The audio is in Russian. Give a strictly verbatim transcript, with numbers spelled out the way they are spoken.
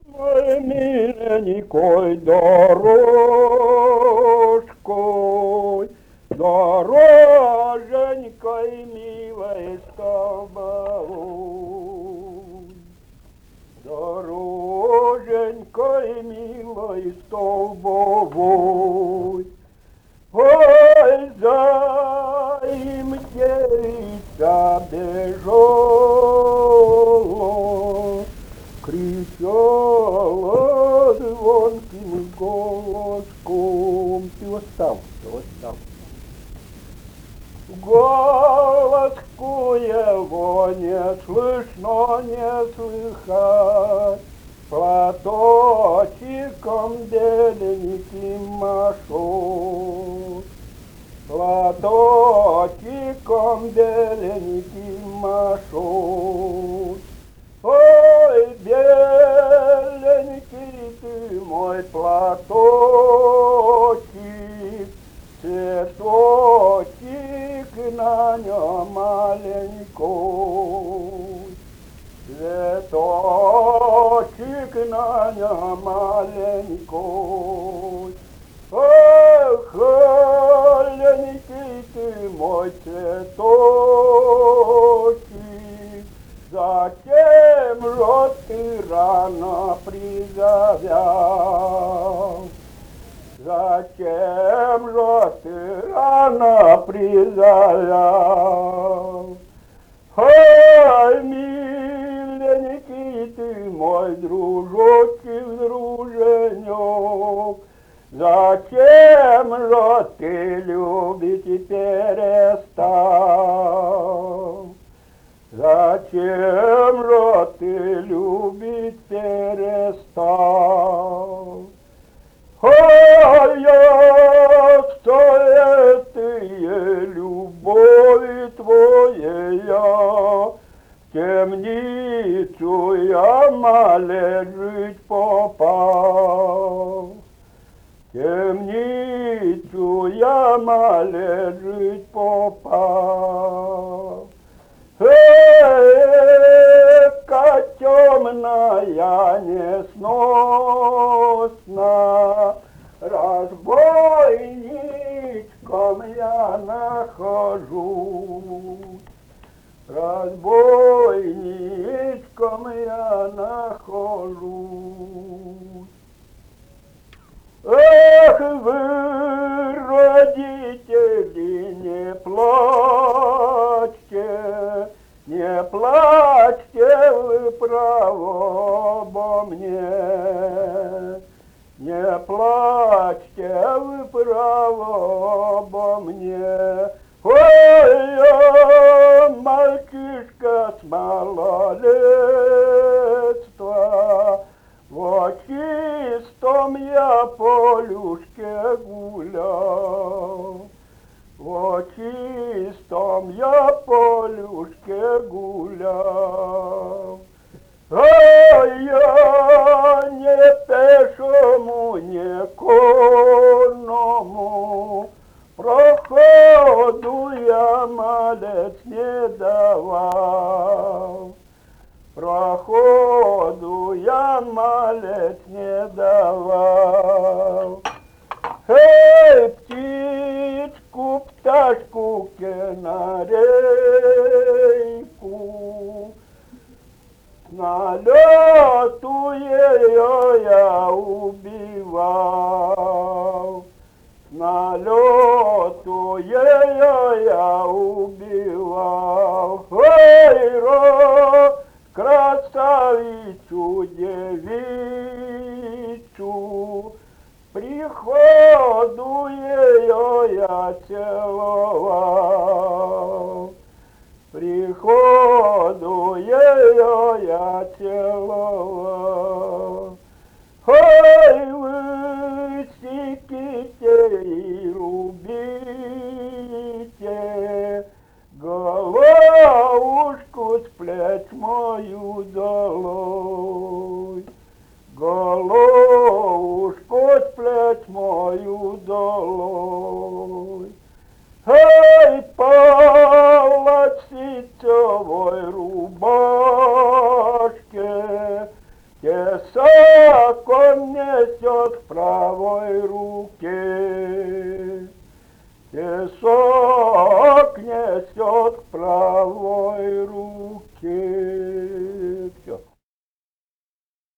Ой, миленькой дорожкой, дороженькой милой столбовой, дороженькой милой столбовой. Ой, заимтерица бежала, кричала звонким голоском. Ты устал, ты устал. Голоску его не слышно, не слыхать, платочком беленьким машет, платочком беленьким машет. Ой, беленький ты мой платочек, цветочек на нем маленькой, цветочек на нем маленькой. Эх, маленький ты мой цветочек, зачем же ты рано призовял? Зачем же ты рано призовял? Ой, миленький ты мой дружочек, друженек, зачем же ты любить перестал? Зачем же ты любить перестал? Ой, я стоятые любови твоя, темницу я мале жить попал, темницу я мале жить попал. Эка темная несносна, разбойничком я нахожусь, разбойничком я нахожусь. Эх, вы, родители, не плачьте, не плачьте вы право обо мне, не плачьте вы право обо мне. Ой, я мальчишка с малолетства, во чистом я полюшке гулял, во чистом я полюшке гулял. Ой, я не пешему, не конному проходу я малец не давал, проходу я малец не давал. Эй, птичку, пташку, канарейку, на лету ее я убивал, на лету ее я убивал. Ой, ро, красавицу, девицу, приходу ее я целовал, приходу ее я целовал. Ой, вы секите и рубите, головушку с плеч мою долой, головушку с плеч мою долой. Эй, полосицевой рубашке, те самые тесак он несет в правой руке, тесак несет в правой руке.